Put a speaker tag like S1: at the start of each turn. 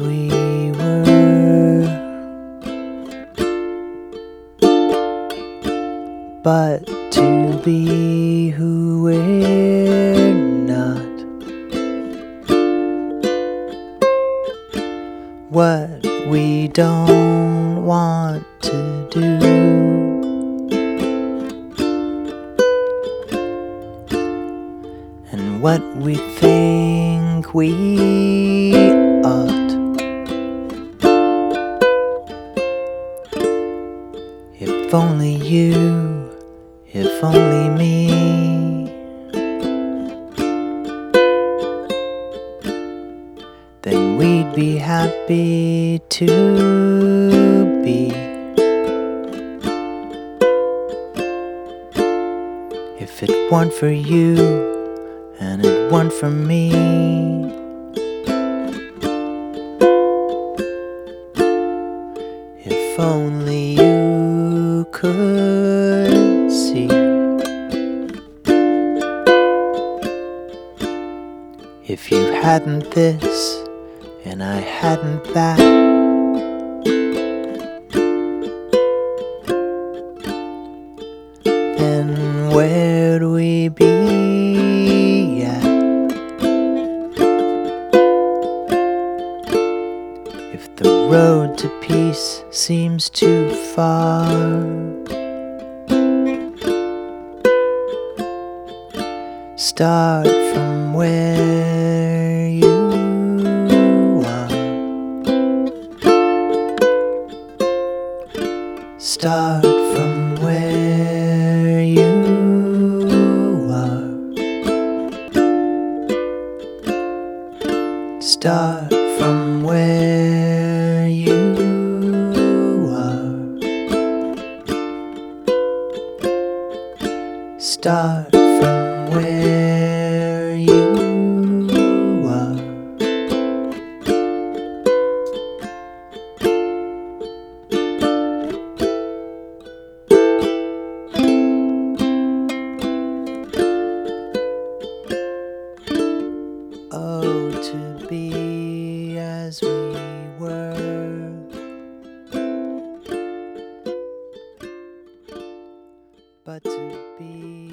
S1: we were, but to be who we're not. What we don't want to do, and what we think we ought. If only you, if only me, then we'd be happy to be. If it weren't for you, and it weren't for me, if only you could see. If you hadn't this, and I hadn't that, then where'd we be at? If the road to peace seems too far, start from where you are. Start from where you are. Start from where you are. Start from where you are. Oh, to be as we were, but to be